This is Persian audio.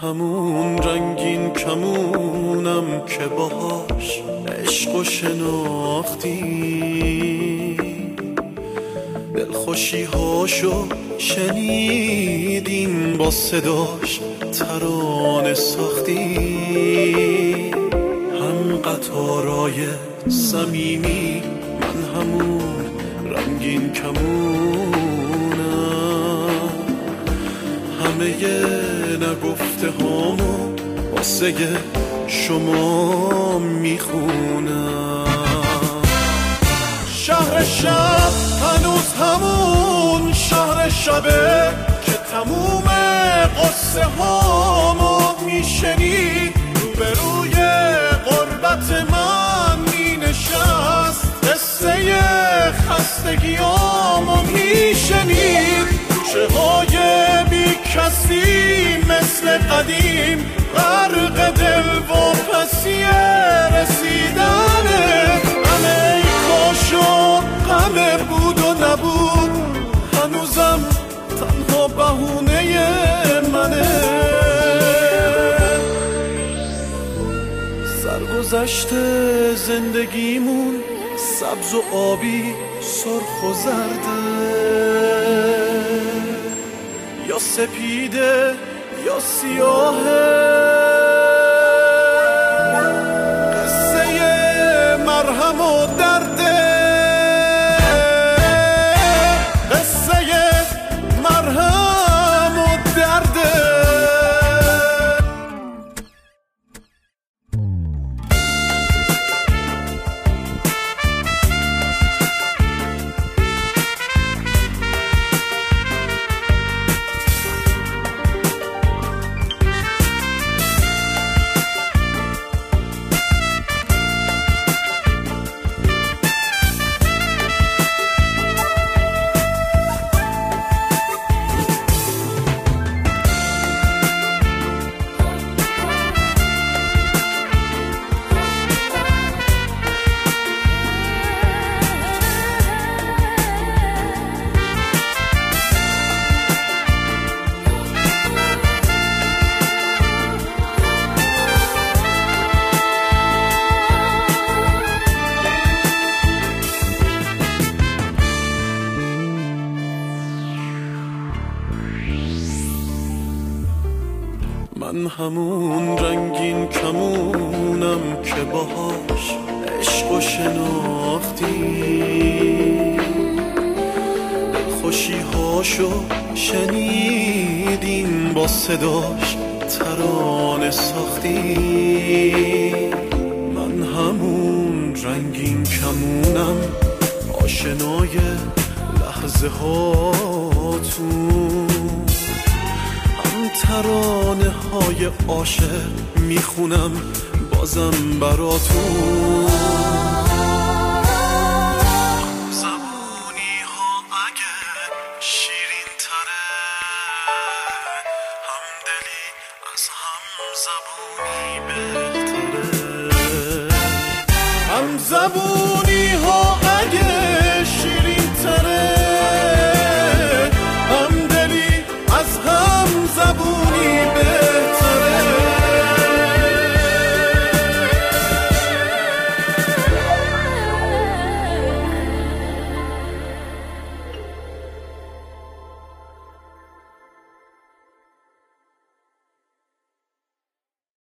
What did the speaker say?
همون رنگین کمونم که باهاش عشقو شناختی، دلخوشی هاشو شنیدین با صداش ترانه ساختی. هم قطارای صمیمی من همون رنگین کمونم، همه نگفته هامو واسه شما میخونم. شهر شب هنوز همون شهر شبه که تموم قصه هامو میشنید، روبروی غربت من مینشست، قصه خستگیامو میشنید. کوچه های بی کسی مثل قدیم غرق دل و پسی رسیدنه. غم ای کاشو غم بود و نبود، هنوزم تنها بهونه منه. سرگذشت زندگیمون سبز و آبی سرخ و زرده، یا سپیده یا سیاهه. قصه مرهم و درده، قصه مرهم و درده. من همون رنگین کمونم که باهاش عشقو شناختی، دلخوشی هاشو شنیدین با صداش ترانه ساختی. من همون رنگین کمونم آشنای لحظه هاتون، ترانه های عاشق میخونم بازم براتون. زبونی ها اگه شیرین تره، همدلی از هم زبونی بهتره. هم زبونی